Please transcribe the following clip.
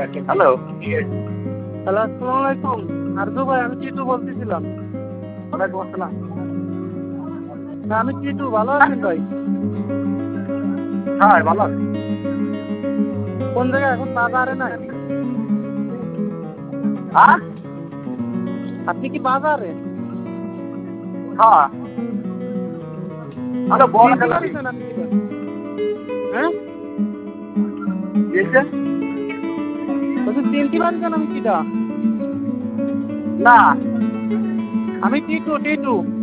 Hello. Hello, আসসালামু আলাইকুম। আরজু ভাই, আমি চিটু বলতেছিলাম। ওয়ালাইকুম আসসালাম। আমি চিটু, ভালো আছেন ভাই? হ্যাঁ, ভালো আছি। কোন জায়গায় এখন? বাজারে নাই? হ্যাঁ? আপনি কি বাজারে? হ্যাঁ। হ্যালো, বল চিনতে খেলা পারছেন আমি কি? হ্যাঁ, দিয়েছে? বলছি চিনতে পারছেন আমি কিটা? না। আমি টিটু।